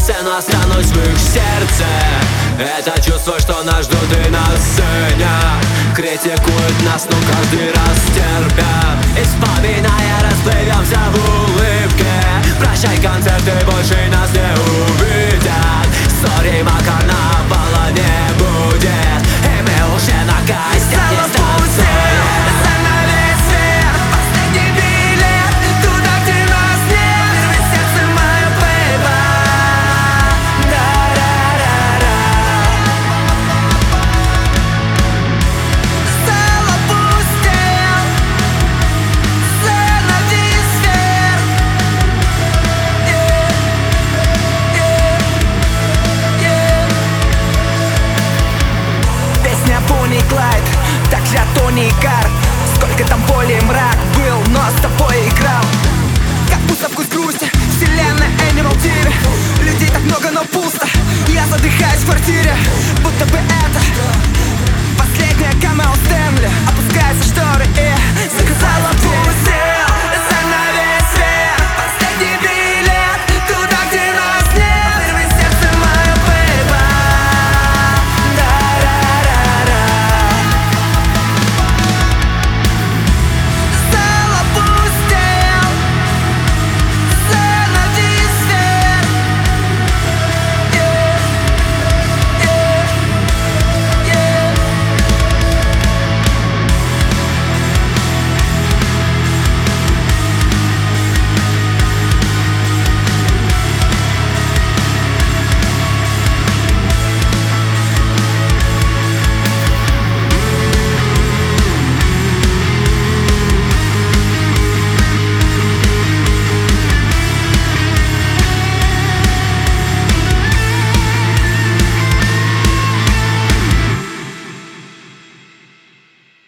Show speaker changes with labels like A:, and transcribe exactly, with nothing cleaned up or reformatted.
A: сцену, останусь в их сердце. Это чувство, что нас ждут и на сцене. Критикуют нас, но каждый раз терпят. И вспоминая, расплывемся в улыбке. Прощай, концерты больше нас не увидят. Сори, ма, карнавала не будет. И мы уже на костях не станцуем.
B: Бонни и Клайд, также от Тони и Карт. Сколько там боли и мрак был, но с тобой играл. Как будто вкус грусти, вселенная Animal ти ви. Людей так